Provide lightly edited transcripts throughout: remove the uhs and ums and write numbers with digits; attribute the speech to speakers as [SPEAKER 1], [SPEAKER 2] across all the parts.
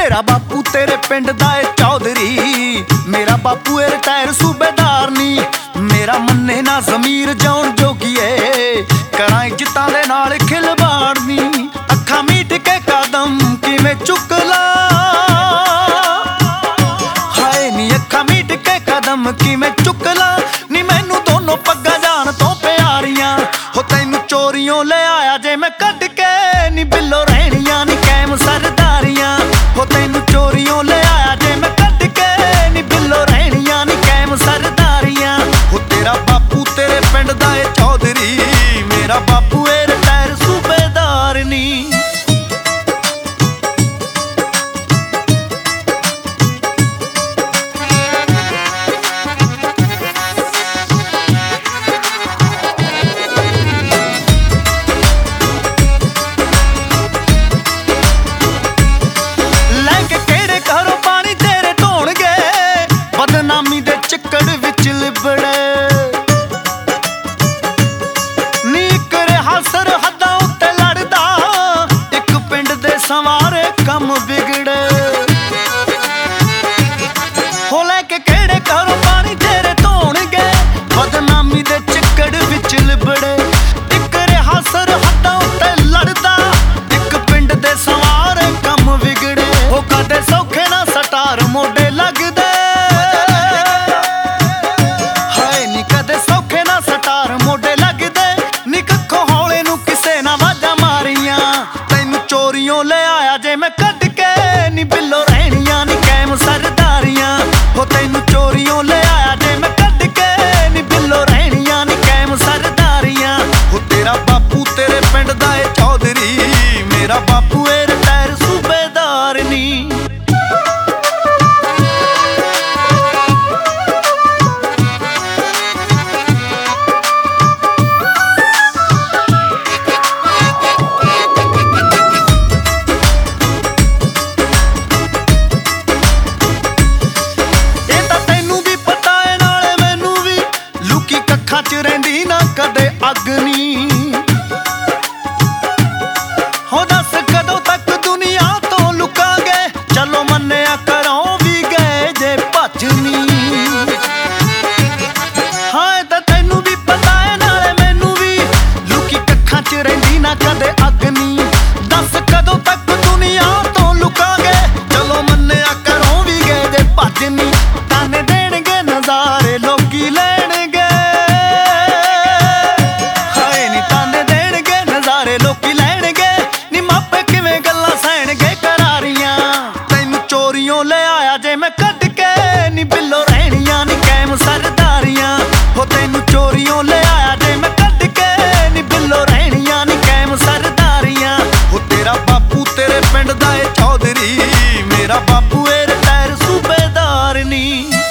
[SPEAKER 1] तेरा बापू तेरे पिंड दा ए चौधरी, मेरा बापू ए रिटायर सूबेदार नी। मेरा मन्ने ना जमीर जाउन जोगीए, करां इज्जतां दे नाल खिलवाड़ नी। अखां मीट के कदम किवें चुक ला, हाय नी अखां मीट के कदम किवें चुक ला नी। मैनू दोनों पग्गां जान तो प्यारियां, हो तैनू चोरियों ले आया जे मैं कट के नी। बिल्लो रहणियां नी कैम सरदारियां, हो तैनू चोरियों ले आया जे मैं कट के नी। बिल्लो रहणियां नी कैम सरदारियां। हो तेरा बापू तेरे पिंड दा ए चौधरी, मेरा बापू ए रिटायर सूबेदार नी। चिक्कड़ विच लिबड़े नी, इक रिहा सरहदां उत्ते लड़दा, इक पिंड दे संवारे कम बिगड़े। हो लैके केड़े घरों पानी तेरे धोणगे, बदनामी दे चिक्कड़ विच लिबड़े। इक रिहा सरहदां उत्ते लड़दा, इक पिंड दे संवारे कम बिगड़े। हो कदे सौखे ना सटार मोढे लगदे, मोढे लगदे नी। कखों हौले नू किसे ना वाजां मारियां, तैनू चोरियों ले आया जे मैं कट के नी। बिल्लो रहणियां नी कैम सरदारियां, हो तैनू चोरियों ले आया जे मैं कट के नी। बिल्लो रहणियां नी कैम सरदारियां। हो तेरा बापू तेरे पिंड दा ए चौधरी, मेरा बापू ए रिटायर सूबेदार नी। च रहिंदी ना कदे अग्नि, हो दस कदों तक दुनिया तो लुकांगे। चलो मन्निया घरों भी गए जे भजनी, हाँ तां तैनू भी पता है नाले मैनू भी, लुकी कक्खां च रहिंदी ना कदे अग्नि। दस कदों तक दुनिया तो लुकांगे, चलो मन्निया घरों भी गए जे भजनी। ताने देणगे नज़ारे लोकी लैणगे, लोकी लैणगे नी। मापे किवें गल्लां सैणगे करारियां, तैनू चोरियों ले आया जे मैं कट के नी। बिल्लो रहणियां नी कैम सरदारियां, हो तैनू चोरियों ले आया जे मैं कट के नी। बिल्लो रहणियां नी कैम सरदारियां। हो तेरा बापू तेरे पिंड दा ए चौधरी, मेरा बापू ए रिटायर सूबेदार नी।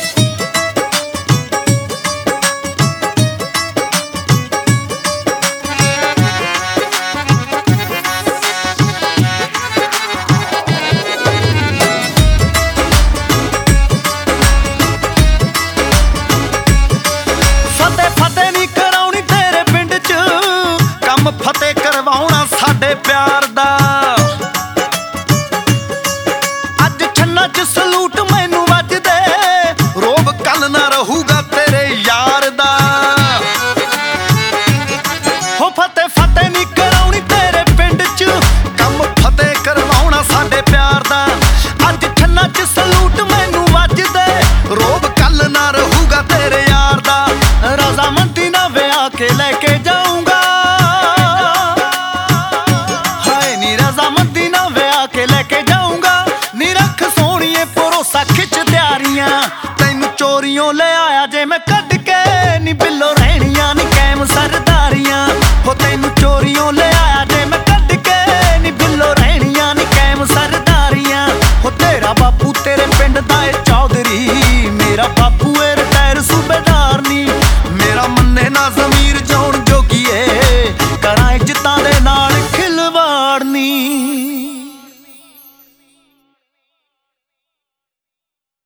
[SPEAKER 1] फतेह करवाउणा साडे प्यार दा, अज छन्ना च सलूट